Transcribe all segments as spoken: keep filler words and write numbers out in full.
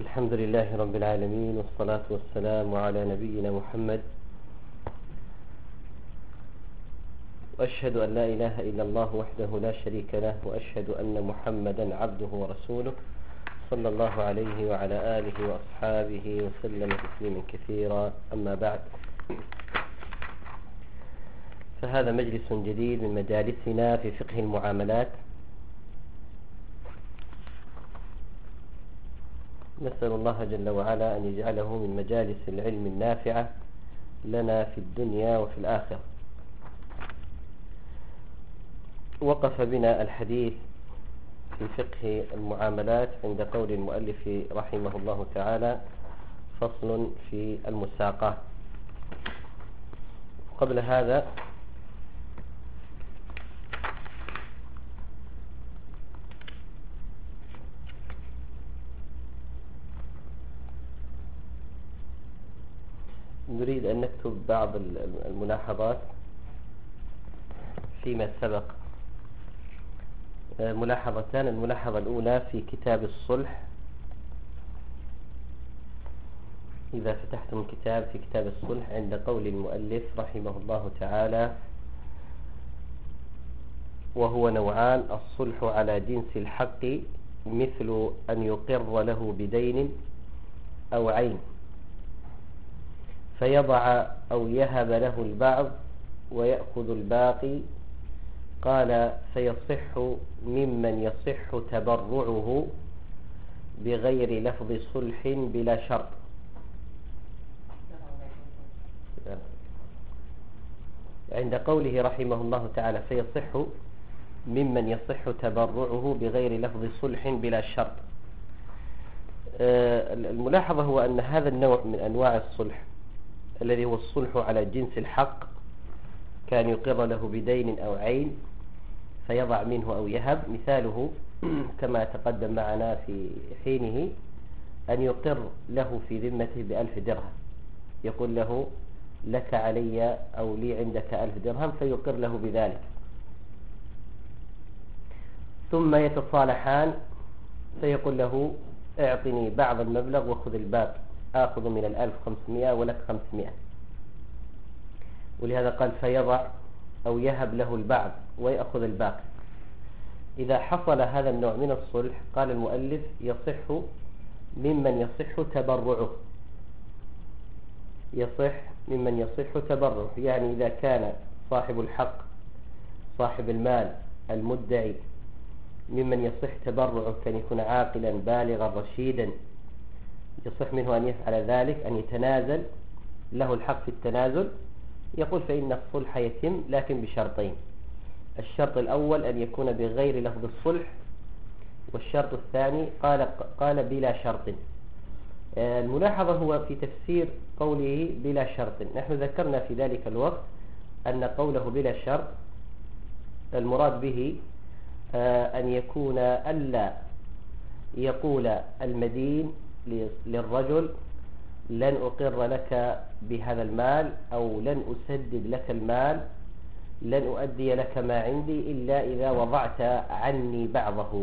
الحمد لله رب العالمين، والصلاة والسلام على نبينا محمد، وأشهد أن لا إله إلا الله وحده لا شريك له، وأشهد أن محمدا عبده ورسوله صلى الله عليه وعلى آله وأصحابه وسلم تسليما كثيرا. أما بعد، فهذا مجلس جديد من مجالسنا في فقه المعاملات. نسأل الله جل وعلا أن يجعله من مجالس العلم النافعة لنا في الدنيا وفي الآخرة. وقف بنا الحديث في فقه المعاملات عند قول المؤلف رحمه الله تعالى: فصل في المساقات. قبل هذا نريد أن نكتب بعض الملاحظات فيما سبق. ملاحظتان: الملاحظة الأولى في كتاب الصلح، إذا فتحتم الكتاب في كتاب الصلح عند قول المؤلف رحمه الله تعالى: وهو نوعان: الصلح على جنس الحق، مثل أن يقر له بدين أو عين فيضع أو يهب له البعض ويأخذ الباقي. قال: فيصح ممن يصح تبرعه بغير لفظ صلح بلا شرط. عند قوله رحمه الله تعالى: فيصح ممن يصح تبرعه بغير لفظ صلح بلا شرط. الملاحظة هو أن هذا النوع من أنواع الصلح الذي هو الصلح على جنس الحق، كان يقر له بدين أو عين فيضع منه أو يهب. مثاله كما تقدم معنا في حينه: أن يقر له في ذمته بألف درهم، يقول له: لك علي أو لي عندك ألف درهم، فيقر له بذلك، ثم يتصالحان فيقول له: اعطني بعض المبلغ وخذ الباقي، آخذ من الألف خمسمائة ولك خمسمائة. ولهذا قال: فيضع أو يهب له البعض ويأخذ الباقي. إذا حصل هذا النوع من الصلح، قال المؤلف: يصح ممن يصح تبرعه. يصح ممن يصح تبرعه، يعني إذا كان صاحب الحق صاحب المال المدعي ممن يصح تبرعه، كان يكون عاقلا بالغا رشيدا، يصح منه أن يفعل ذلك، أن يتنازل، له الحق في التنازل. يقول: فإن الصلح يتم لكن بشرطين: الشرط الأول أن يكون بغير لفظ الصلح، والشرط الثاني قال قال بلا شرط. الملاحظة هو في تفسير قوله بلا شرط. نحن ذكرنا في ذلك الوقت أن قوله بلا شرط المراد به أن يكون ألا يقول المدين للرجل: لن أقر لك بهذا المال، أو لن أسدد لك المال، لن أؤدي لك ما عندي إلا إذا وضعت عني بعضه.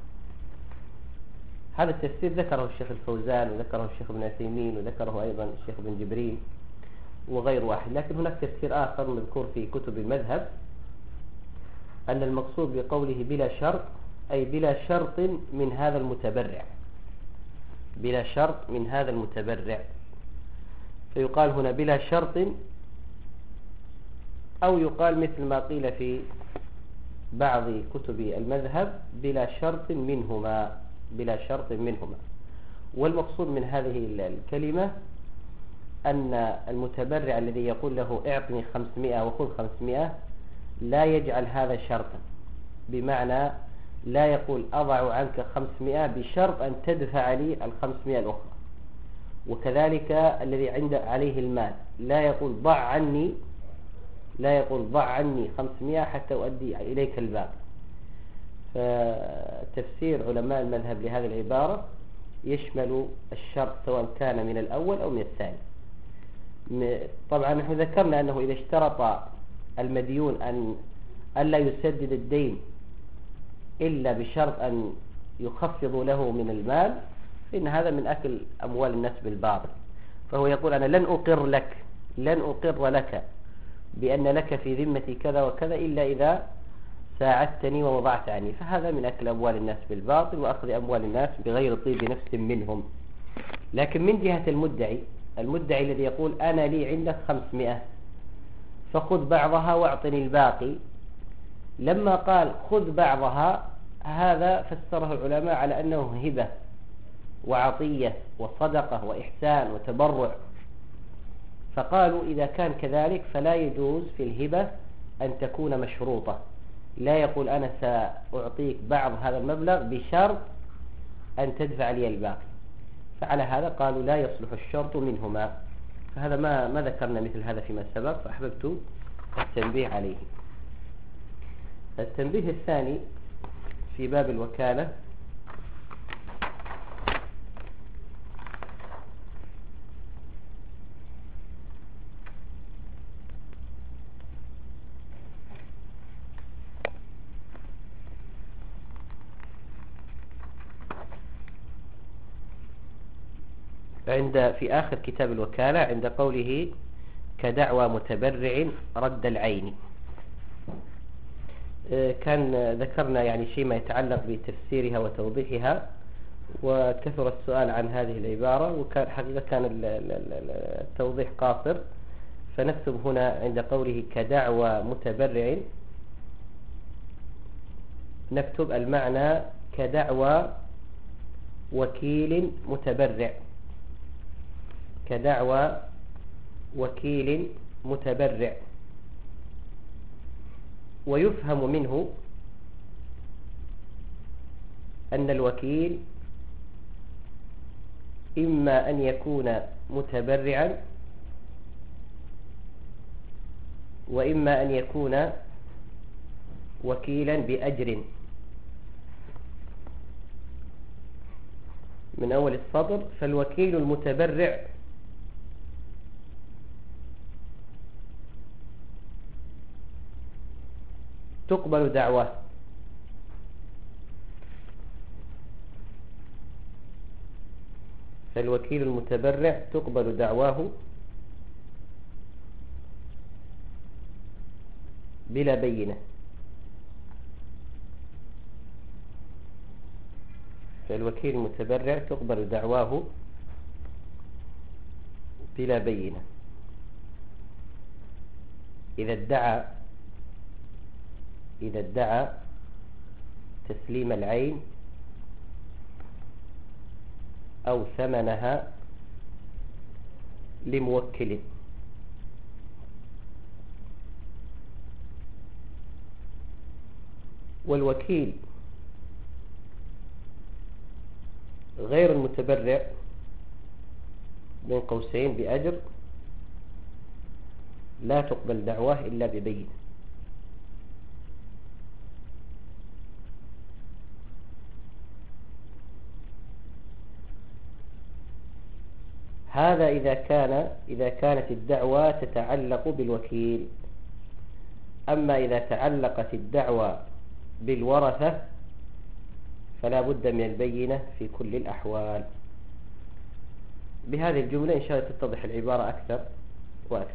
هذا التفسير ذكره الشيخ الفوزان، وذكره الشيخ ابن عثيمين، وذكره أيضا الشيخ ابن جبريل وغير واحد. لكن هناك تفسير آخر مذكور في كتب المذهب، أن المقصود بقوله بلا شرط أي بلا شرط من هذا المتبرع، بلا شرط من هذا المتبرع. فيقال هنا بلا شرط، أو يقال مثل ما قيل في بعض كتب المذهب: بلا شرط منهما، بلا شرط منهما. والمقصود من هذه الكلمة أن المتبرع الذي يقول له: اعطني خمسمائة وخذ خمسمائة، لا يجعل هذا شرطا، بمعنى لا يقول: أضع عنك خمسمائة بشرط أن تدفع لي الخمسمائة الأخرى. وكذلك الذي عند عليه المال لا يقول: ضع عني لا يقول ضع عني خمسمائة حتى أؤدي إليك الباقي. فتفسير علماء المذهب لهذه العبارة يشمل الشرط سواء كان من الأول أو من الثاني. طبعا نحن ذكرنا أنه إذا اشترط المديون أن ألا يسدد الدين إلا بشرط أن يخفض له من المال، إن هذا من أكل أموال الناس بالباطل. فهو يقول أنا لن أقر لك لن أقر لك بأن لك في ذمتي كذا وكذا إلا إذا ساعدتني ووضعت عني. فهذا من أكل أموال الناس بالباطل وأخذ أموال الناس بغير طيب نفس منهم. لكن من جهة المدعي المدعي الذي يقول أنا لي عندك خمسمائة فخذ بعضها واعطني الباقي، لما قال خذ بعضها هذا فسره العلماء على أنه هبة وعطية وصدقة وإحسان وتبرع، فقالوا إذا كان كذلك فلا يجوز في الهبة أن تكون مشروطة. لا يقول أنا سأعطيك بعض هذا المبلغ بشرط أن تدفع لي الباقي، فعلى هذا قالوا لا يصلح الشرط منهما. فهذا ما ما ذكرنا مثل هذا فيما سبق، فأحببت التنبيه عليه. التنبيه الثاني في باب الوكالة عند في آخر كتاب الوكالة عند قوله كدعوى متبرع رد العين. كان ذكرنا يعني شيء ما يتعلق بتفسيرها وتوضيحها، وكثر السؤال عن هذه العبارة، وكان حقيقة كان التوضيح قاصر، فنكتب هنا عند قوله كدعوى متبرع نكتب المعنى كدعوى وكيل متبرع، كدعوى وكيل متبرع. ويفهم منه أن الوكيل إما أن يكون متبرعا وإما أن يكون وكيلا بأجر. من أول السطر فالوكيل المتبرع تقبل دعواه، فالوكيل المتبرع تقبل دعواه بلا بينة، فالوكيل المتبرع تقبل دعواه بلا بينة إذا ادعى إذا ادعى تسليم العين أو ثمنها لموكل. والوكيل غير المتبرع بين قوسين بأجر لا تقبل دعواه إلا ببينة. هذا إذا كان إذا كانت الدعوة تتعلق بالوكيل. أما إذا تعلقت الدعوة بالورثة فلا بد من البينة في كل الأحوال. بهذه الجملة إن شاء الله تتضح العبارة أكثر وأكثر.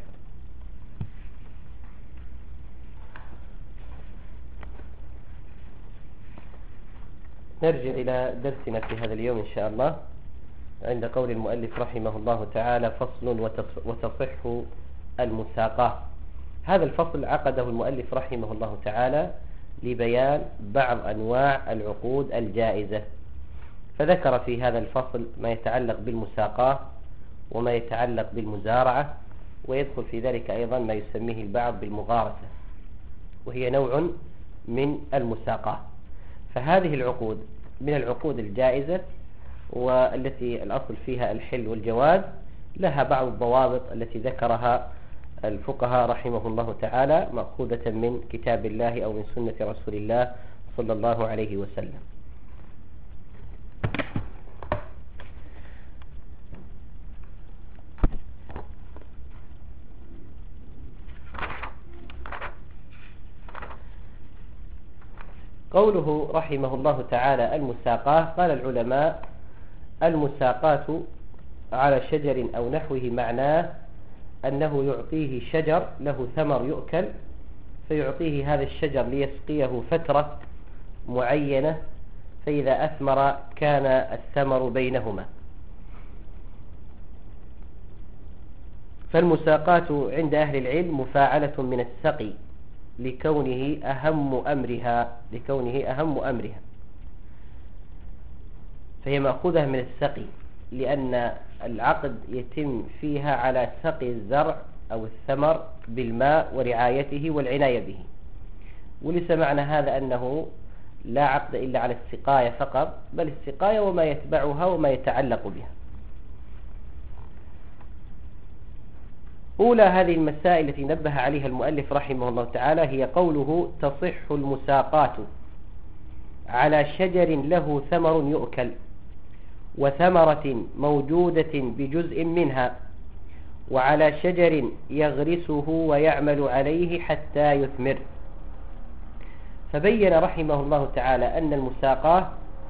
نرجع إلى درسنا في هذا اليوم إن شاء الله عند قول المؤلف رحمه الله تعالى فصل وتصح المساقاة. هذا الفصل عقده المؤلف رحمه الله تعالى لبيان بعض أنواع العقود الجائزة، فذكر في هذا الفصل ما يتعلق بالمساقاة وما يتعلق بالمزارعة، ويدخل في ذلك أيضا ما يسميه البعض بالمغارسة وهي نوع من المساقاة. فهذه العقود من العقود الجائزة والتي الأصل فيها الحل والجواز، لها بعض الضوابط التي ذكرها الفقهاء رحمه الله تعالى مأخوذة من كتاب الله أو من سنة رسول الله صلى الله عليه وسلم. قوله رحمه الله تعالى المساقاة، قال العلماء المساقات على شجر أو نحوه معناه أنه يعطيه شجر له ثمر يؤكل، فيعطيه هذا الشجر ليسقيه فترة معينة، فإذا أثمر كان الثمر بينهما. فالمساقات عند أهل العلم مفاعلة من السقي لكونه أهم أمرها لكونه أهم أمرها فهي مأخوذة من السقي، لأن العقد يتم فيها على سقي الزرع أو الثمر بالماء ورعايته والعناية به. وليس معنى هذا أنه لا عقد إلا على السقاية فقط، بل السقاية وما يتبعها وما يتعلق بها. أولى هذه المسائل التي نبه عليها المؤلف رحمه الله تعالى هي قوله تصح المساقات على شجر له ثمر يؤكل وثمرة موجودة بجزء منها، وعلى شجر يغرسه ويعمل عليه حتى يثمر. فبين رحمه الله تعالى أن المساقاة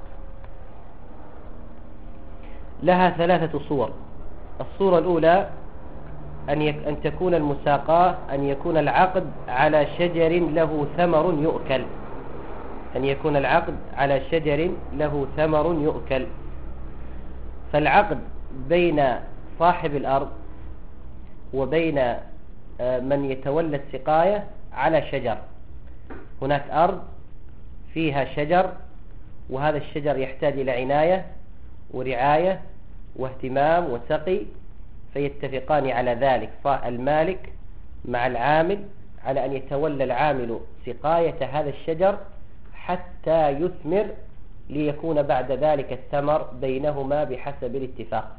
لها ثلاثة صور. الصورة الأولى أن, يك أن تكون المساقاة أن يكون العقد على شجر له ثمر يؤكل أن يكون العقد على شجر له ثمر يؤكل فالعقد بين صاحب الأرض وبين من يتولى السقاية على شجر. هناك أرض فيها شجر، وهذا الشجر يحتاج إلى عناية ورعاية واهتمام وسقي، فيتفقان على ذلك المالك مع العامل على أن يتولى العامل سقاية هذا الشجر حتى يثمر، ليكون بعد ذلك الثمر بينهما بحسب الاتفاق.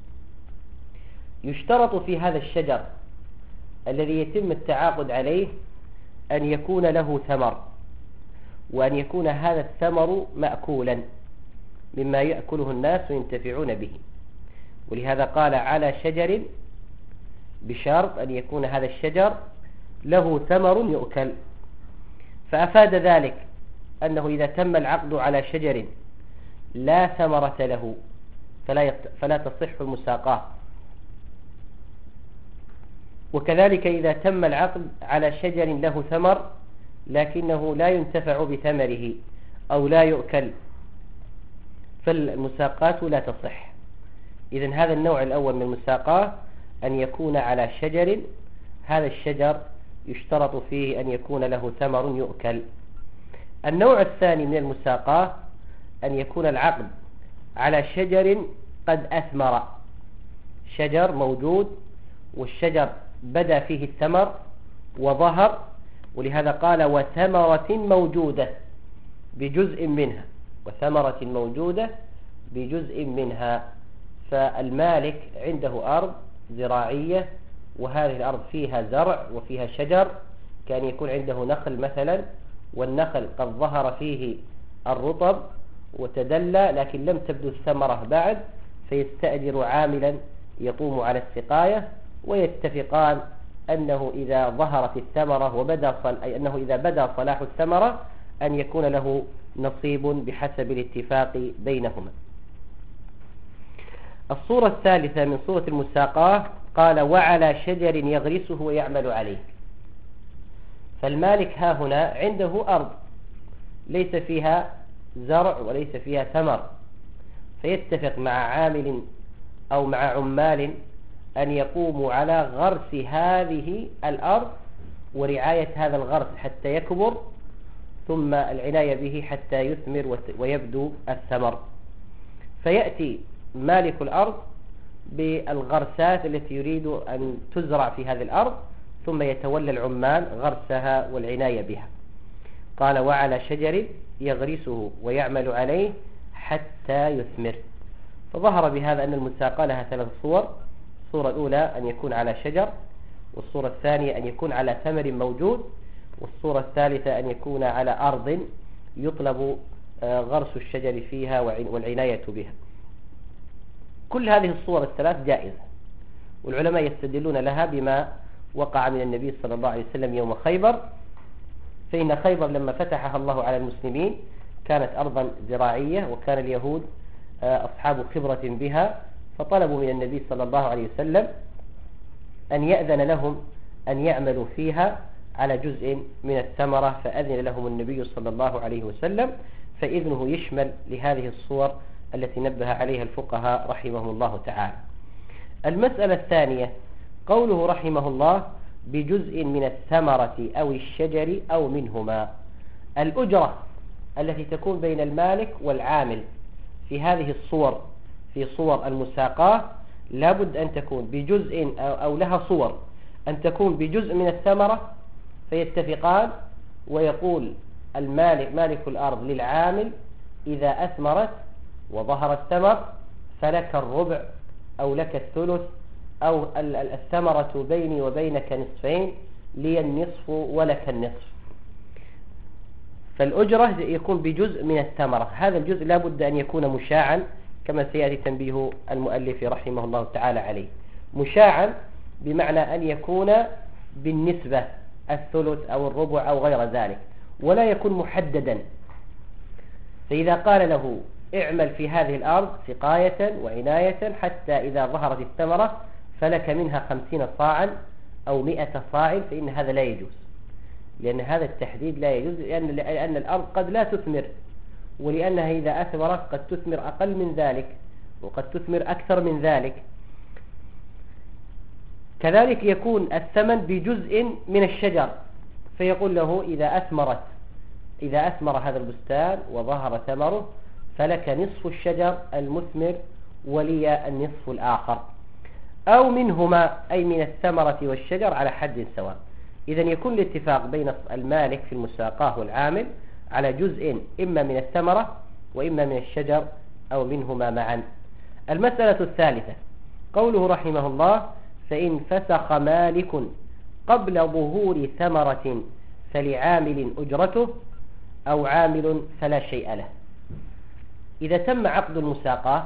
يشترط في هذا الشجر الذي يتم التعاقد عليه أن يكون له ثمر، وأن يكون هذا الثمر مأكولا مما يأكله الناس وينتفعون به. ولهذا قال على شجر، بشرط أن يكون هذا الشجر له ثمر يؤكل. فأفاد ذلك أنه إذا تم العقد على شجر لا ثمرة له فلا, فلا تصح المساقاة. وكذلك إذا تم العقد على شجر له ثمر لكنه لا ينتفع بثمره أو لا يؤكل، فالمساقات لا تصح. إذن هذا النوع الأول من المساقاة أن يكون على شجر، هذا الشجر يشترط فيه أن يكون له ثمر يؤكل. النوع الثاني من المساقاة أن يكون العقد على شجر قد أثمر، شجر موجود والشجر بدأ فيه الثمر وظهر، ولهذا قال وثمرة موجودة بجزء منها وثمرة موجودة بجزء منها. فالمالك عنده أرض زراعية، وهذه الأرض فيها زرع وفيها شجر، كان يكون عنده نخل مثلا، والنخل قد ظهر فيه الرطب وتدلى لكن لم تبدو الثمرة بعد، فيستأجر عاملا يقوم على السقاية، ويتفقان أنه إذا ظهرت الثمرة وبدأ صل... أي أنه إذا بدأ صلاح الثمرة أن يكون له نصيب بحسب الاتفاق بينهما. الصورة الثالثة من صورة المساقاة قال وعلى شجر يغرسه ويعمل عليه. فالمالك ها هنا عنده أرض ليس فيها زرع وليس فيها ثمر، فيتفق مع عامل أو مع عمال أن يقوموا على غرس هذه الأرض ورعاية هذا الغرس حتى يكبر، ثم العناية به حتى يثمر ويبدو الثمر. فيأتي مالك الأرض بالغرسات التي يريد أن تزرع في هذه الأرض، ثم يتولى العمال غرسها والعناية بها. قال وعلى شجر يغرسه ويعمل عليه حتى يثمر. فظهر بهذا أن المساقاة لها ثلاث صور. الصورة الأولى أن يكون على شجر، والصورة الثانية أن يكون على ثمر موجود، والصورة الثالثة أن يكون على أرض يطلب غرس الشجر فيها والعناية بها. كل هذه الصور الثلاث جائزة، والعلماء يستدلون لها بما وقع من النبي صلى الله عليه وسلم يوم خيبر. فإن خيبر لما فتحها الله على المسلمين كانت أرضا زراعية، وكان اليهود أصحاب خبرة بها، فطلبوا من النبي صلى الله عليه وسلم أن يأذن لهم أن يعملوا فيها على جزء من الثمرة، فأذن لهم النبي صلى الله عليه وسلم، فإذنه يشمل لهذه الصور التي نبه عليها الفقهاء رحمهم الله تعالى. المسألة الثانية قوله رحمه الله بجزء من الثمرة أو الشجر أو منهما. الأجرة التي تكون بين المالك والعامل في هذه الصور، في صور المساقاة، لابد أن تكون بجزء أو لها صور أن تكون بجزء من الثمرة فيتفقان، ويقول المالك مالك الأرض للعامل إذا أثمرت وظهر الثمر فلك الربع أو لك الثلث، أو الثمرة بيني وبينك نصفين، لي النصف ولك النصف. فالأجرة يكون بجزء من الثمرة، هذا الجزء لا بد أن يكون مشاعا كما سيأتي تنبيه المؤلف رحمه الله تعالى عليه. مشاعا بمعنى أن يكون بالنسبة الثلث أو الربع أو غير ذلك، ولا يكون محددا. فإذا قال له اعمل في هذه الأرض سقاية وعناية حتى إذا ظهرت الثمرة فلك منها خمسين صاعا أو مئة صاع، فإن هذا لا يجوز، لأن هذا التحديد لا يجوز، لأن, لأن الأرض قد لا تثمر، ولأنها إذا أثمرت قد تثمر أقل من ذلك وقد تثمر أكثر من ذلك. كذلك يكون الثمن بجزء من الشجر، فيقول له إذا أثمرت إذا أثمر هذا البستان وظهر ثمره فلك نصف الشجر المثمر ولي النصف الآخر، أو منهما أي من الثمرة والشجر على حد سواء. إذن يكون الاتفاق بين المالك في المساقاه والعامل على جزء إما من الثمرة وإما من الشجر أو منهما معا. المسألة الثالثة قوله رحمه الله فإن فسخ مالك قبل ظهور ثمرة فلعامل أجرته أو عامل فلا شيء له. إذا تم عقد المساقاه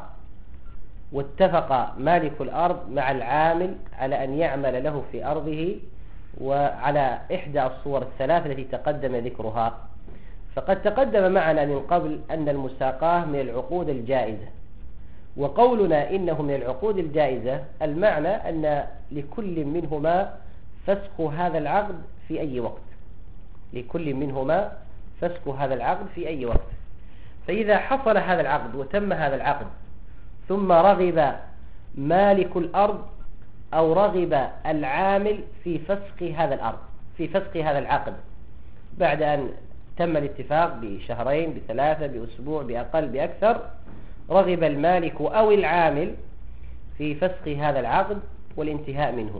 واتفق مالك الأرض مع العامل على أن يعمل له في أرضه وعلى إحدى الصور الثلاث التي تقدم ذكرها، فقد تقدم معنا من قبل أن المساقاه من العقود الجائزة، وقولنا إنه من العقود الجائزة المعنى أن لكل منهما فسخ هذا العقد في أي وقت، لكل منهما فسخ هذا العقد في أي وقت. فإذا حصل هذا العقد وتم هذا العقد ثم رغب مالك الأرض أو رغب العامل في فسخ هذا الأرض في فسخ هذا العقد بعد أن تم الاتفاق بشهرين بثلاثة بأسبوع بأقل بأكثر، رغب المالك أو العامل في فسخ هذا العقد والانتهاء منه،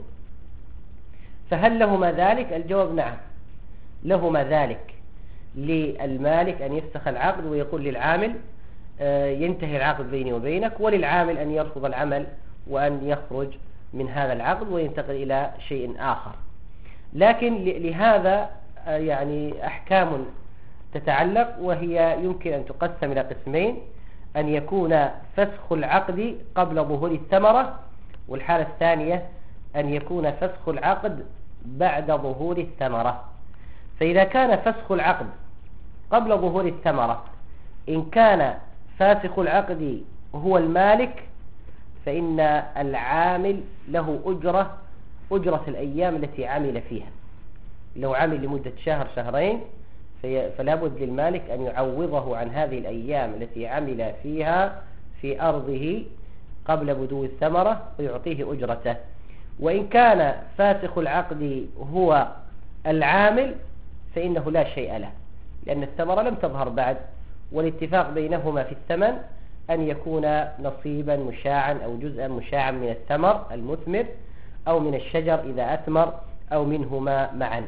فهل لهما ذلك؟ الجواب نعم، لهما ذلك. للمالك أن يفسخ العقد ويقول للعامل ينتهي العقد بيني وبينك، وللعامل أن يرفض العمل وأن يخرج من هذا العقد وينتقل إلى شيء آخر. لكن لهذا يعني أحكام تتعلق، وهي يمكن أن تقسم إلى قسمين: أن يكون فسخ العقد قبل ظهور الثمرة، والحالة الثانية أن يكون فسخ العقد بعد ظهور الثمرة. فإذا كان فسخ العقد قبل ظهور الثمرة، إن كان فاسخ العقد هو المالك فإن العامل له أجرة أجرة الأيام التي عمل فيها. لو عمل لمدة شهر شهرين فلا بد للمالك أن يعوضه عن هذه الأيام التي عمل فيها في أرضه قبل بدو الثمرة ويعطيه أجرته. وإن كان فاسخ العقد هو العامل فإنه لا شيء له، لأن الثمرة لم تظهر بعد، والاتفاق بينهما في الثمن أن يكون نصيبا مشاعا أو جزءا مشاعا من الثمر المثمر أو من الشجر إذا أثمر أو منهما معا.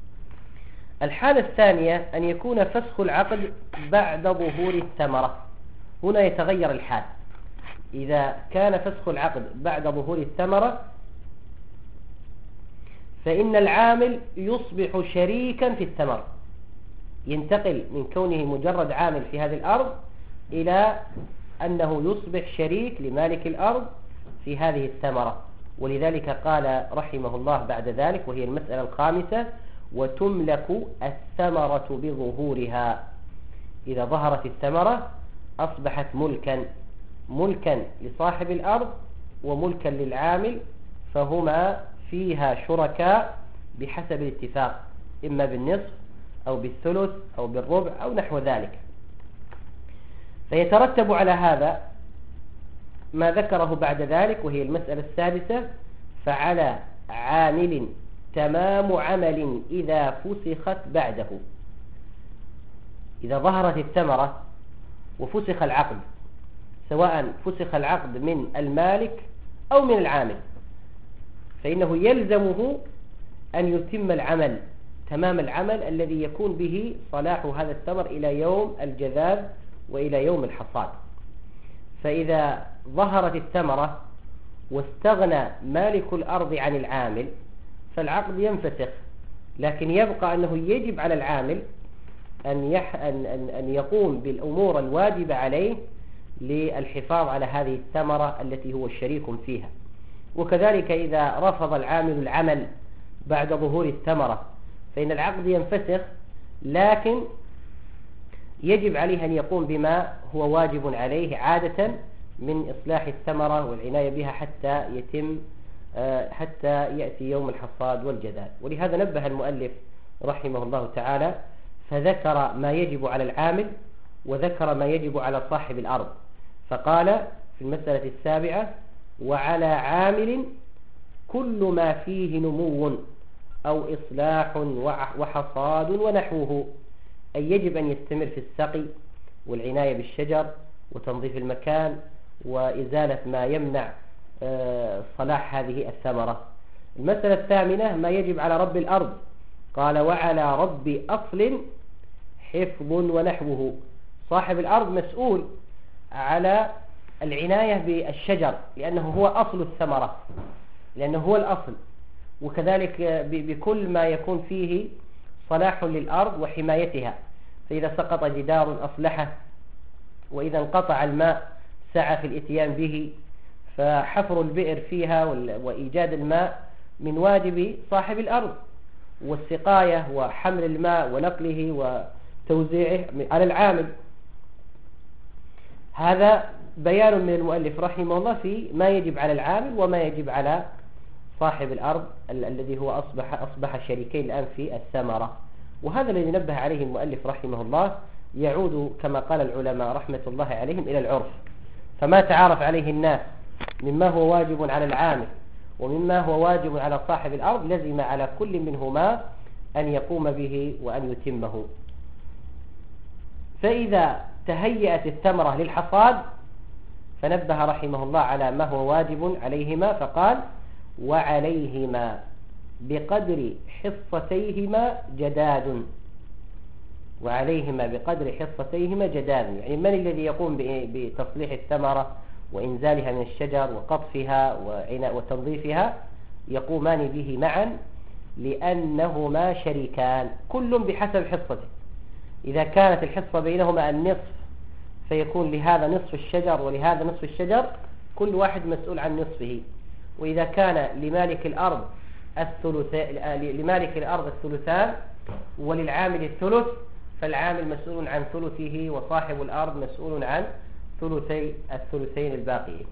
الحالة الثانية أن يكون فسخ العقد بعد ظهور الثمرة. هنا يتغير الحال. إذا كان فسخ العقد بعد ظهور الثمرة فإن العامل يصبح شريكا في الثمر، ينتقل من كونه مجرد عامل في هذه الأرض إلى أنه يصبح شريك لمالك الأرض في هذه الثمرة. ولذلك قال رحمه الله بعد ذلك، وهي المسألة الخامسة: وتملك الثمرة بظهورها. إذا ظهرت الثمرة أصبحت ملكا ملكا لصاحب الأرض وملكا للعامل، فهما فيها شركاء بحسب الاتفاق، إما بالنصف أو بالثلث أو بالربع أو نحو ذلك. فيترتب على هذا ما ذكره بعد ذلك، وهي المسألة السادسة: فعلى عامل تمام عمل إذا فسخت بعده. إذا ظهرت الثمرة وفسخ العقد، سواء فسخ العقد من المالك أو من العامل، فإنه يلزمه أن يتم العمل تمام العمل الذي يكون به صلاح هذا الثمر إلى يوم الجذاذ وإلى يوم الحصاد. فإذا ظهرت الثمرة واستغنى مالك الأرض عن العامل فالعقد ينفسخ، لكن يبقى أنه يجب على العامل أن, يح... أن... أن... أن يقوم بالأمور الواجبة عليه للحفاظ على هذه الثمرة التي هو الشريك فيها. وكذلك إذا رفض العامل العمل بعد ظهور الثمرة فإن العقد ينفسخ، لكن يجب عليه أن يقوم بما هو واجب عليه عادة من إصلاح الثمرة والعناية بها حتى يتم حتى يأتي يوم الحصاد والجذاذ. ولهذا نبه المؤلف رحمه الله تعالى فذكر ما يجب على العامل وذكر ما يجب على صاحب الأرض، فقال في المسألة السابعة: وعلى عامل كل ما فيه نمو أو إصلاح وحصاد ونحوه، أي يجب أن يستمر في السقي والعناية بالشجر وتنظيف المكان وإزالة ما يمنع صلاح هذه الثمرة. المسألة الثامنة: ما يجب على رب الأرض، قال: وعلى رب أصل حفظ ونحوه. صاحب الأرض مسؤول على العناية بالشجر لأنه هو أصل الثمرة، لأنه هو الأصل، وكذلك بكل ما يكون فيه صلاح للأرض وحمايتها. فإذا سقط جدار أصلحه، وإذا انقطع الماء سعى في الإتيان به، فحفر البئر فيها وإيجاد الماء من واجب صاحب الأرض، والسقاية وحمل الماء ونقله وتوزيعه على العامل. هذا بيان من المؤلف رحمه الله في ما يجب على العامل وما يجب على صاحب الأرض ال الذي هو أصبح, أصبح شريكين الآن في الثمرة. وهذا الذي نبه عليه المؤلف رحمه الله يعود كما قال العلماء رحمة الله عليهم إلى العرف، فما تعارف عليه الناس مما هو واجب على العامل ومما هو واجب على صاحب الأرض لزم على كل منهما أن يقوم به وأن يتمه. فإذا تهيأت الثمرة للحصاد فنبه رحمه الله على ما هو واجب عليهما، فقال: وعليهما بقدر حصتيهما جداد. وعليهما بقدر حصتيهما جداد، يعني من الذي يقوم بتصليح الثمرة وإنزالها من الشجر وقطفها وتنظيفها؟ يقومان به معا لأنهما شريكان كل بحسب حصته. إذا كانت الحصة بينهما النصف فيكون لهذا نصف الشجر ولهذا نصف الشجر، كل واحد مسؤول عن نصفه. وإذا كان لمالك الأرض الثلثان لمالك الأرض الثلثان وللعامل الثلث، فالعامل مسؤول عن ثلثه وصاحب الأرض مسؤول عن ثلثي الثلثين الباقيين.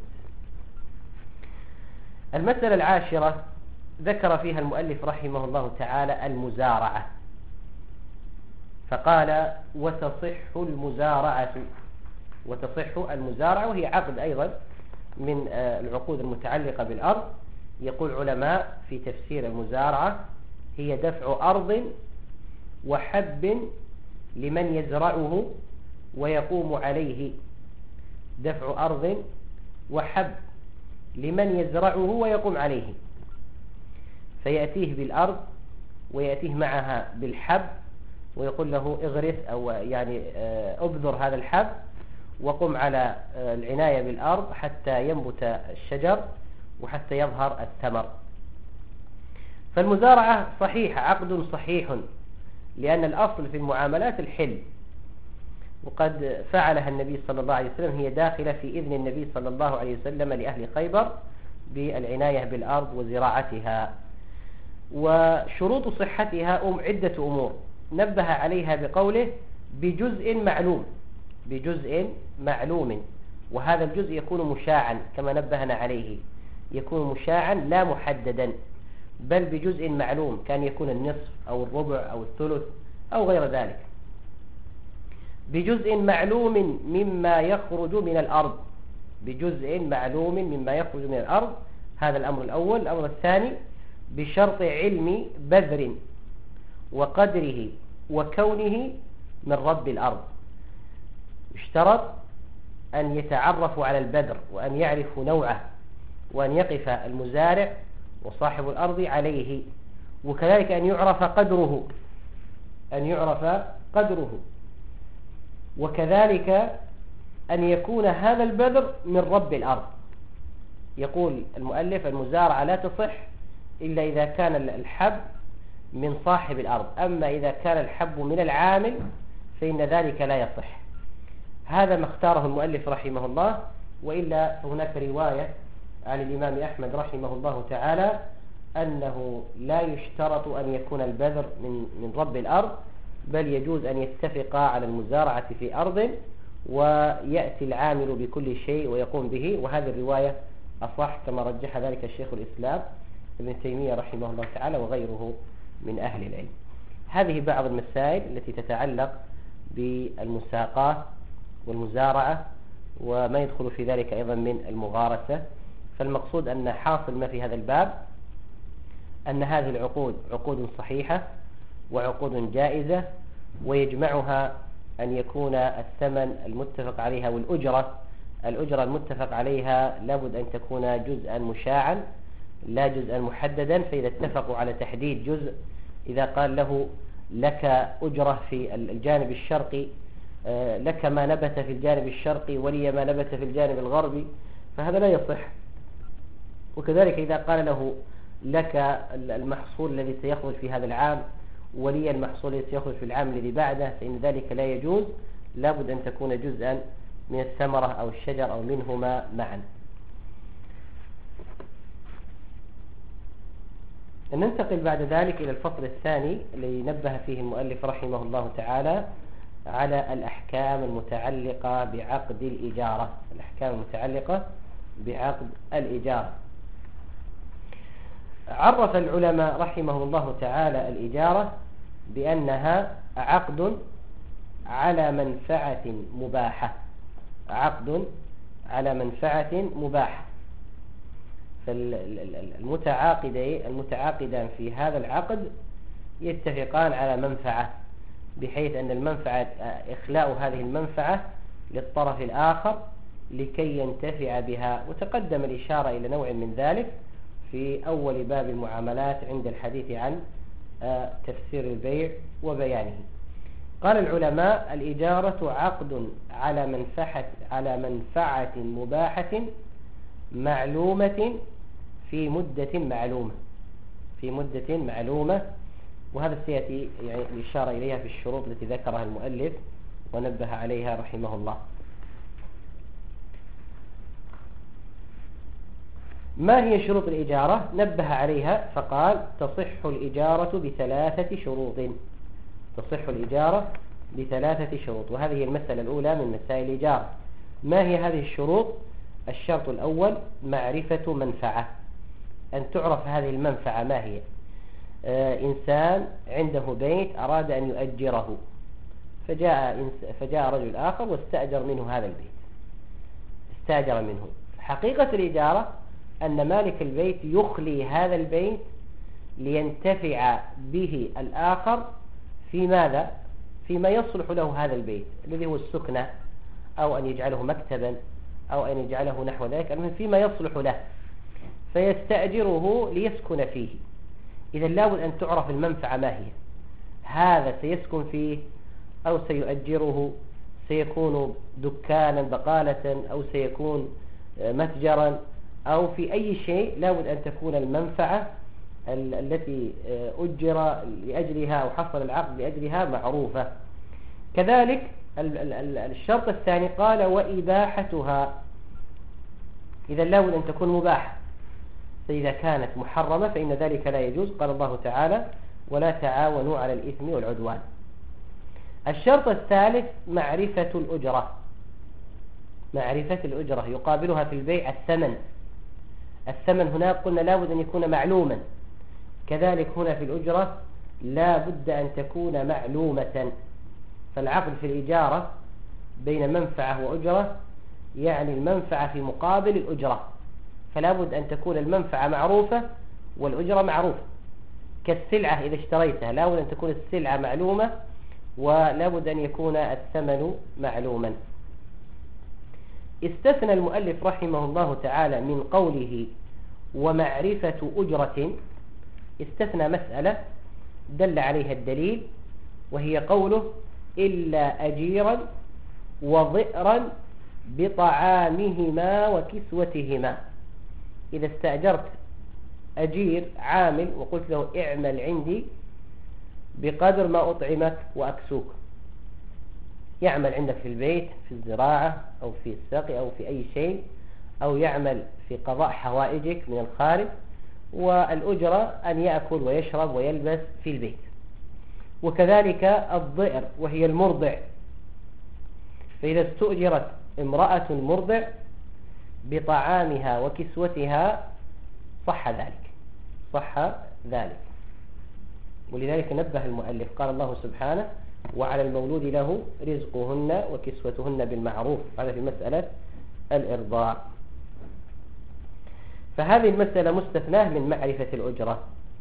المسألة العاشرة ذكر فيها المؤلف رحمه الله تعالى المزارعة، فقال: وتصح المزارعة. وتصح المزارعة، وهي عقد أيضا من العقود المتعلقة بالأرض. يقول علماء في تفسير المزارعة: هي دفع أرض وحب لمن يزرعه ويقوم عليه. دفع أرض وحب لمن يزرعه ويقوم عليه، فيأتيه بالأرض ويأتيه معها بالحب ويقول له: اغرس أو يعني أبذر هذا الحب وقم على العناية بالأرض حتى ينبت الشجر وحتى يظهر الثمر. فالمزارعة صحيحة، عقد صحيح، لأن الأصل في المعاملات الحل، وقد فعلها النبي صلى الله عليه وسلم. هي داخلة في إذن النبي صلى الله عليه وسلم لأهل خيبر بالعناية بالأرض وزراعتها. وشروط صحتها أم عدة أمور نبه عليها بقوله: بجزء معلوم. بجزء معلوم، وهذا الجزء يكون مشاعا كما نبهنا عليه، يكون مشاعا لا محددا، بل بجزء معلوم، كان يكون النصف أو الربع أو الثلث أو غير ذلك، بجزء معلوم مما يخرج من الأرض، بجزء معلوم مما يخرج من الأرض. هذا الأمر الأول. الأمر الثاني بشرط علم بذر وقدره وكونه من رب الأرض، اشترط أن يتعرفوا على البذر وأن يعرفوا نوعه، وأن يقف المزارع وصاحب الأرض عليه، وكذلك أن يعرف قدره، أن يعرف قدره وكذلك أن يكون هذا البذر من رب الأرض. يقول المؤلف: المزارعة لا تصح إلا إذا كان الحب من صاحب الأرض، أما إذا كان الحب من العامل فإن ذلك لا يصح. هذا ما اختاره المؤلف رحمه الله. وإلا هناك رواية عن الإمام أحمد رحمه الله تعالى أنه لا يشترط أن يكون البذر من من رب الأرض، بل يجوز أن يتفقا على المزارعة في أرض ويأتي العامل بكل شيء ويقوم به، وهذه الرواية أصح كما رجح ذلك الشيخ الإسلام ابن تيمية رحمه الله تعالى وغيره من أهل العلم. هذه بعض المسائل التي تتعلق بالمساقات والمزارعة وما يدخل في ذلك أيضا من المغارسة. فالمقصود أن حاصل ما في هذا الباب أن هذه العقود عقود صحيحة وعقود جائزة، ويجمعها أن يكون الثمن المتفق عليها والأجرة الأجرة المتفق عليها لابد أن تكون جزءا مشاعا لا جزءا محددا. فإذا اتفقوا على تحديد جزء، إذا قال له لك أجرة في الجانب الشرقي، لك ما نبت في الجانب الشرقي ولي ما نبت في الجانب الغربي، فهذا لا يصح. وكذلك إذا قال له لك المحصول الذي سيخرج في هذا العام ولي المحصول الذي سيخرج في العام الذي بعده، فإن ذلك لا يجوز، لابد أن تكون جزءا من الثمرة أو الشجر أو منهما معا. ننتقل بعد ذلك إلى الفصل الثاني الذي نبه فيه المؤلف رحمه الله تعالى على الأحكام المتعلقة بعقد الإجارة. الأحكام المتعلقة بعقد الإجارة. عرف العلماء رحمه الله تعالى الإجارة بأنها عقد على منفعة مباحة، عقد على منفعة مباحة. فالمتعاقدين المتعاقدان في هذا العقد يتفقان على منفعة، بحيث أن المنفعة إخلاء هذه المنفعة للطرف الآخر لكي ينتفع بها. وتقدم الإشارة إلى نوع من ذلك في أول باب المعاملات عند الحديث عن تفسير البيع وبيانه. قال العلماء: الإجارة عقد على منفعة على منفعة مباحة معلومة في مدة معلومة في مدة معلومة وهذا سيأتي يعني الإشارة إليها في الشروط التي ذكرها المؤلف ونبه عليها رحمه الله. ما هي شروط الإجارة؟ نبه عليها فقال: تصح الإجارة بثلاثة شروط. تصح الإجارة بثلاثة شروط، وهذه هي المسألة الأولى من مسائل الإجارة. ما هي هذه الشروط؟ الشرط الأول معرفة منفعة، أن تعرف هذه المنفعة ما هي. آه إنسان عنده بيت أراد أن يؤجره، فجاء, فجاء رجل آخر واستأجر منه هذا البيت، استأجر منه. حقيقة الإجارة أن مالك البيت يخلي هذا البيت لينتفع به الآخر في ماذا؟ فيما يصلح له هذا البيت الذي هو السكنة، أو أن يجعله مكتبا، أو أن يجعله نحو ذلك، المهم فيما يصلح له، فيستأجره ليسكن فيه. إذا لابد أن تعرف المنفعة ما هي. هذا سيسكن فيه أو سيؤجره، سيكون دكانا بقالة أو سيكون متجرا أو في أي شيء، لابد أن تكون المنفعة التي أجر لأجلها أو حصل العقد لأجلها معروفة. كذلك الشرط الثاني قال: وإباحتها. إذا لابد أن تكون مباحة، فإذا كانت محرمة فإن ذلك لا يجوز. قال الله تعالى: ولا تعاونوا على الإثم والعدوان. الشرط الثالث معرفة الأجرة. معرفة الأجرة، يقابلها في البيع الثمن. الثمن هناك قلنا لا بد أن يكون معلوما، كذلك هنا في الأجرة لا بد أن تكون معلومة. فالعقد في الإجارة بين منفعة وأجرة يعني المنفعة في مقابل الأجرة، فلا بد أن تكون المنفعة معروفة والأجرة معروفة. كالسلعة إذا اشتريتها لا بد أن تكون السلعة معلومة ولا بد أن يكون الثمن معلوما. استثنى المؤلف رحمه الله تعالى من قوله ومعرفة أجرة، استثنى مسألة دل عليها الدليل، وهي قوله إلا أجيرا وضئرا بطعامهما وكسوتهما. إذا استأجرت أجير عامل وقلت له اعمل عندي بقدر ما أطعمك وأكسوك، يعمل عندك في البيت في الزراعة أو في السقي أو في أي شيء، أو يعمل في قضاء حوائجك من الخارج، والأجرة أن يأكل ويشرب ويلبس في البيت. وكذلك الضئر وهي المرضع، فإذا استؤجرت امرأة المرضع بطعامها وكسوتها صح ذلك صح ذلك ولذلك نبه المؤلف قال الله سبحانه وعلى المولود له رزقهن وكسوتهن بالمعروف، هذا في مسألة الإرضاع. فهذه المسألة مستثناة من معرفة الأجرة.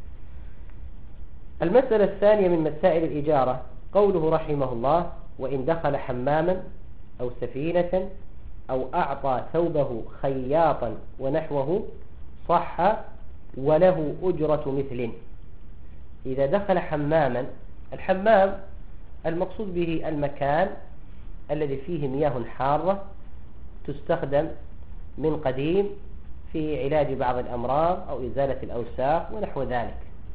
المسألة الثانية من مسائل الإجارة قوله رحمه الله وإن دخل حماما أو سفينة أو أعطى ثوبه خياطا ونحوه صح وله أجرة مثل. إذا دخل حماما، الحمام المقصود به المكان الذي فيه مياه حارة تستخدم من قديم في علاج بعض الأمراض أو إزالة الأوساخ ونحو ذلك.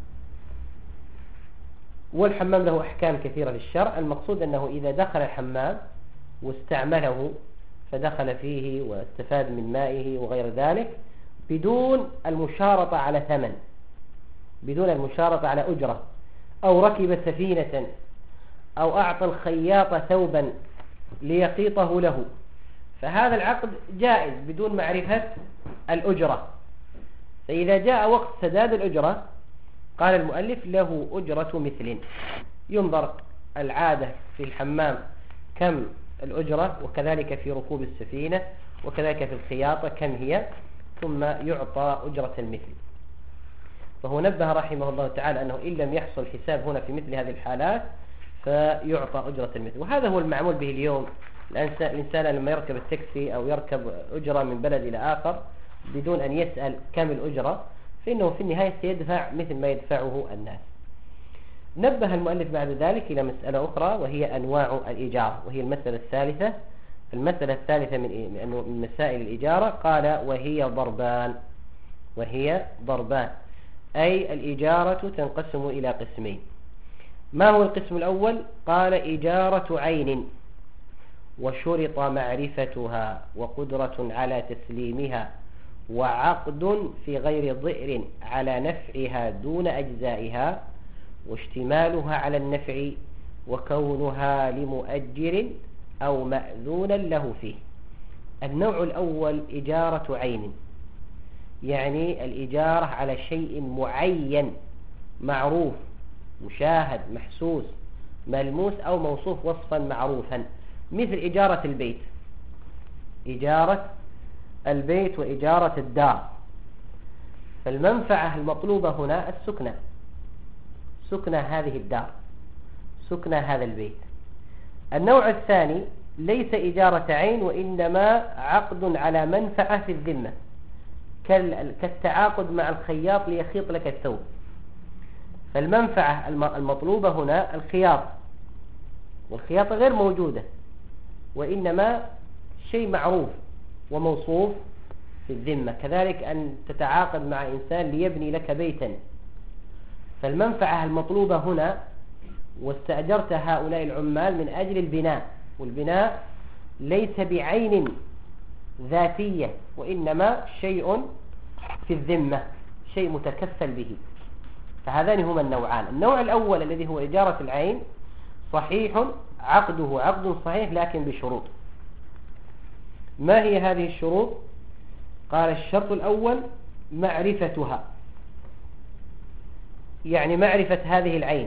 والحمام له أحكام كثيرة في الشرع. المقصود أنه إذا دخل الحمام واستعمله فدخل فيه واستفاد من مائه وغير ذلك بدون المشارطة على ثمن، بدون المشارطة على أجرة، أو ركب سفينة أو أعطى الخياط ثوبا ليقيطه له، فهذا العقد جائز بدون معرفة الأجرة. فإذا جاء وقت سداد الأجرة قال المؤلف له أجرة مثل. ينظر العادة في الحمام كم الأجرة، وكذلك في ركوب السفينة، وكذلك في الخياطة كم هي، ثم يعطى أجرة المثل. فهو نبه رحمه الله تعالى أنه إن لم يحصل حساب هنا في مثل هذه الحالات فيعطى أجرة المثل. وهذا هو المعمول به اليوم. الإنسان لما يركب التاكسي أو يركب أجرة من بلد إلى آخر بدون أن يسأل كم الأجرة، فإنه في النهاية سيدفع مثل ما يدفعه الناس. نبه المؤلف بعد ذلك إلى مسألة أخرى وهي أنواع الإجارة، وهي المسألة الثالثة. المسألة الثالثة من مسائل الإجارة قال وهي ضربان. وهي ضربان أي الإجارة تنقسم إلى قسمين. ما هو القسم الأول؟ قال إجارة عين وشرط معرفتها وقدرة على تسليمها وعقد في غير ضئر على نفعها دون أجزائها واشتمالها على النفع وكونها لمؤجر أو مأذونا له فيه. النوع الأول إجارة عين، يعني الإجارة على شيء معين معروف مشاهد محسوس ملموس أو موصوف وصفا معروفا، مثل إجارة البيت، إجارة البيت وإجارة الدار. فالمنفعة المطلوبة هنا السكنة، سكنة هذه الدار، سكنة هذا البيت. النوع الثاني ليس إجارة عين وإنما عقد على منفعة في الذمة، كالتعاقد مع الخياط ليخيط لك الثوب. فالمنفعة المطلوبة هنا الخياط، والخياطة غير موجودة وإنما شيء معروف وموصوف في الذمة. كذلك أن تتعاقد مع إنسان ليبني لك بيتا، فالمنفعة المطلوبة هنا واستأجرت هؤلاء العمال من أجل البناء، والبناء ليس بعين ذاتية وإنما شيء في الذمة، شيء متكفل به. فهذان هما النوعان. النوع الأول الذي هو إجارة العين صحيح عقده عقد صحيح لكن بشروط. ما هي هذه الشروط؟ قال الشرط الأول معرفتها، يعني معرفة هذه العين.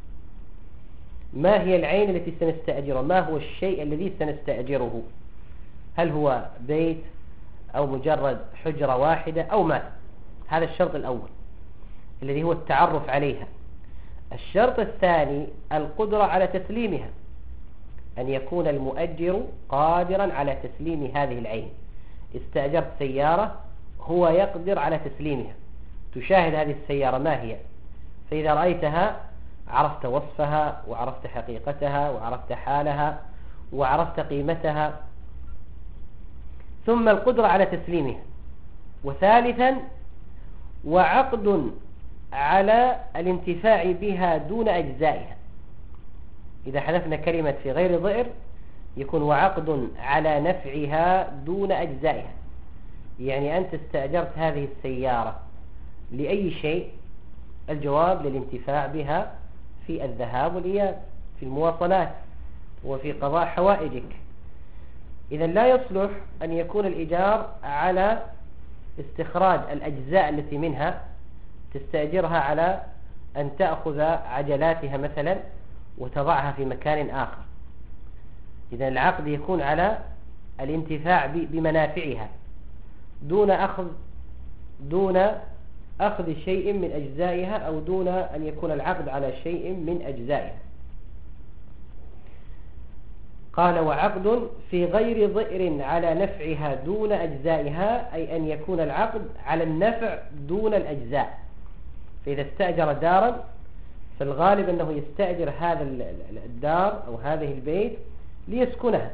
ما هي العين التي سنستأجرها؟ ما هو الشيء الذي سنستأجره؟ هل هو بيت أو مجرد حجرة واحدة أو ماذا؟ هذا الشرط الأول الذي هو التعرف عليها. الشرط الثاني القدرة على تسليمها، أن يكون المؤجر قادرا على تسليم هذه العين. استأجرت سيارة، هو يقدر على تسليمها، تشاهد هذه السيارة ما هي، فإذا رأيتها عرفت وصفها وعرفت حقيقتها وعرفت حالها وعرفت قيمتها. ثم القدرة على تسليمها. وثالثا وعقد على الانتفاع بها دون أجزائها. إذا حذفنا كلمة في غير ضئر يكون وعقد على نفعها دون أجزائها، يعني أنت استأجرت هذه السيارة لأي شيء؟ الجواب للانتفاع بها في الذهاب والإياب، في المواصلات وفي قضاء حوائجك. إذا لا يصلح أن يكون الإيجار على استخراج الأجزاء التي منها، تستأجرها على أن تأخذ عجلاتها مثلا وتضعها في مكان آخر. إذا العقد يكون على الانتفاع بمنافعها دون أخذ دون أخذ شيء من أجزائها، أو دون أن يكون العقد على شيء من أجزائها. قال وعقد في غير ضئر على نفعها دون أجزائها، أي أن يكون العقد على النفع دون الأجزاء. فإذا استأجر دارا فالغالب أنه يستأجر هذا الدار أو هذه البيت ليسكنها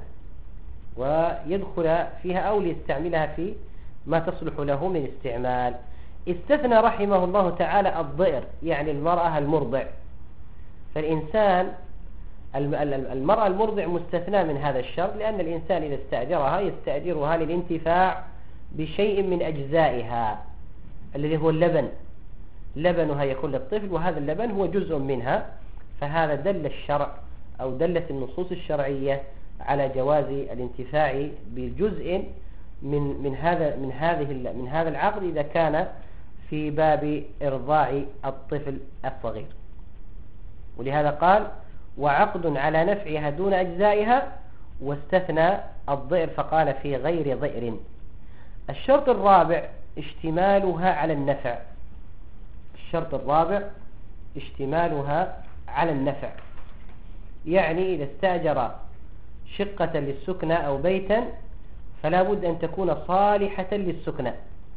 ويدخل فيها أو ليستعملها في ما تصلح له من استعمال. استثنى رحمه الله تعالى الضئر، يعني المرأة المرضع. فالإنسان المرأة المرضع مستثنى من هذا الشرط، لأن الإنسان إذا استأجرها يستأجرها للانتفاع بشيء من أجزائها الذي هو اللبن. لبنها يكون للطفل، وهذا اللبن هو جزء منها. فهذا دل الشرع أو دلت النصوص الشرعية على جواز الانتفاع بجزء من من هذا من هذه من هذا العقد إذا كان في باب إرضاع الطفل الصغير. ولهذا قال وعقد على نفعها دون أجزائها، واستثنى الضئر فقال في غير ضئر. الشرط الرابع اشتمالها على النفع. الشرط الرابع اشتمالها على النفع، يعني إذا استأجر شقة للسكنة أو بيتا فلا بد أن تكون صالحة للسكنة،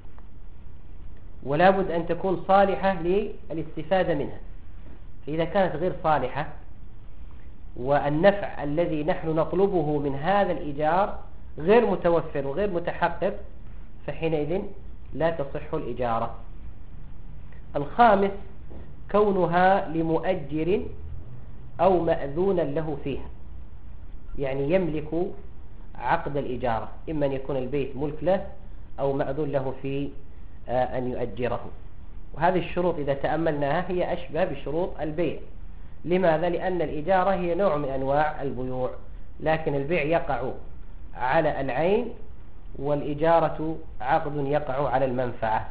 ولا بد أن تكون صالحة للاستفادة منها. فإذا كانت غير صالحة والنفع الذي نحن نطلبه من هذا الإيجار غير متوفر وغير متحقق فحينئذ لا تصح الإجارة. الخامس كونها لمؤجر أو مأذونا له فيها، يعني يملك عقد الإجارة، إما أن يكون البيت ملك له أو مأذون له في أن يؤجره. وهذه الشروط إذا تأملناها هي أشبه بشروط البيع. لماذا؟ لأن الإجارة هي نوع من أنواع البيوع، لكن البيع يقع على العين والإجارة عقد يقع على المنفعة.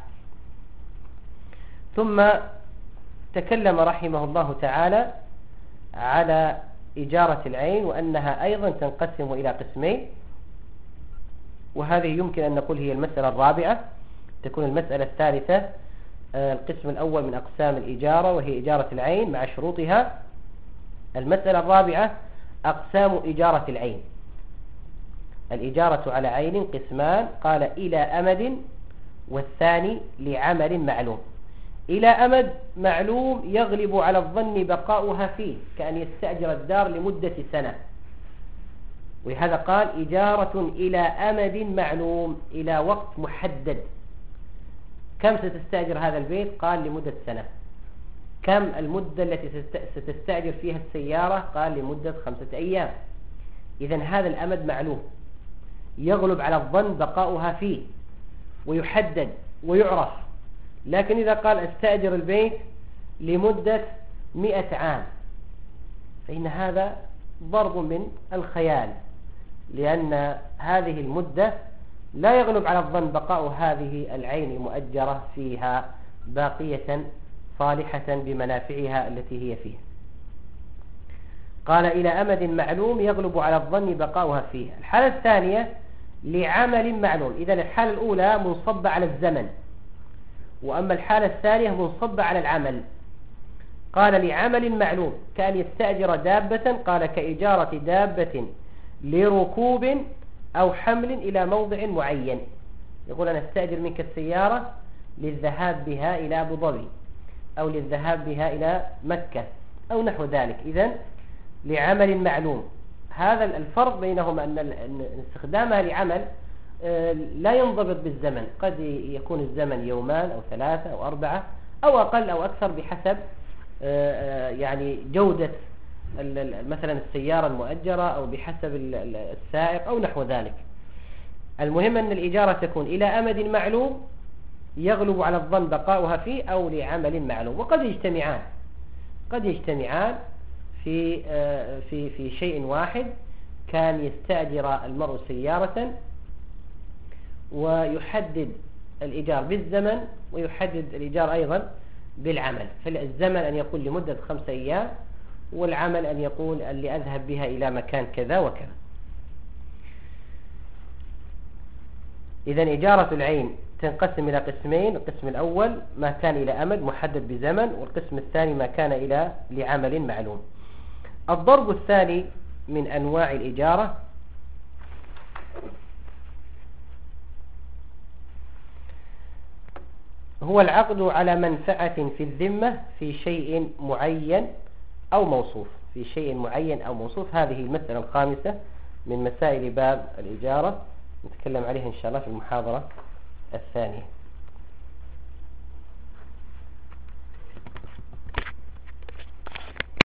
ثم تكلم رحمه الله تعالى على إجارة العين، وأنها أيضا تنقسم إلى قسمين، وهذه يمكن أن نقول هي المسألة الرابعة. تكون المسألة الثالثة القسم الأول من أقسام الإجارة وهي إجارة العين مع شروطها. المسألة الرابعة أقسام إجارة العين. الإجارة على عين قسمان، قال إلى أمد، والثاني لعمل معلوم. إلى أمد معلوم يغلب على الظن بقاؤها فيه، كأن يستأجر الدار لمدة سنة، ولهذا قال إجارة إلى أمد معلوم، إلى وقت محدد. كم ستستأجر هذا البيت؟ قال لمدة سنة. كم المدة التي ستستأجر فيها السيارة؟ قال لمدة خمسة أيام. إذن هذا الأمد معلوم يغلب على الظن بقاؤها فيه ويحدد ويعرف. لكن إذا قال استأجر البيت لمدة مئة عام فإن هذا ضرب من الخيال، لأن هذه المدة لا يغلب على الظن بقاء هذه العين المؤجرة فيها باقية صالحة بمنافعها التي هي فيها. قال إلى أمد معلوم يغلب على الظن بقاؤها فيها. الحالة الثانية لعمل معلوم. إذن الحالة الأولى منصبة على الزمن، وأما الحالة الثانية منصبة على العمل. قال لعمل معلوم كأن يستأجر دابة، قال كإجارة دابة لركوب أو حمل إلى موضع معين. يقول أنا استأجر منك السيارة للذهاب بها إلى أبو ظبي أو للذهاب بها إلى مكة أو نحو ذلك. إذن لعمل معلوم. هذا الفرق بينهما أن استخدامها لعمل لا ينضبط بالزمن، قد يكون الزمن يومان أو ثلاثة أو أربعة أو أقل أو أكثر بحسب يعني جودة مثلا السيارة المؤجرة أو بحسب السائق أو نحو ذلك. المهم أن الإجارة تكون إلى أمد معلوم يغلب على الظن بقاؤها فيه أو لعمل معلوم. وقد يجتمعان قد يجتمعان في في في شيء واحد، كان يستأجر المرء سيارة ويحدد الإيجار بالزمن ويحدد الإيجار أيضا بالعمل. فالزمن أن يقول لمدة خمسة أيام، والعمل أن يقول اللي أذهب بها إلى مكان كذا وكذا. إذن إجارة العين تنقسم إلى قسمين: القسم الأول ما كان إلى أمد محدد بزمن، والقسم الثاني ما كان إلى لعمل معلوم. الضرب الثاني من أنواع الإجارة هو العقد على منفعة في الذمة في شيء معين أو موصوف. في شيء معين أو موصوف. هذه المسألة الخامسة من مسائل باب الإجارة، نتكلم عليها إن شاء الله في المحاضرة الثانية.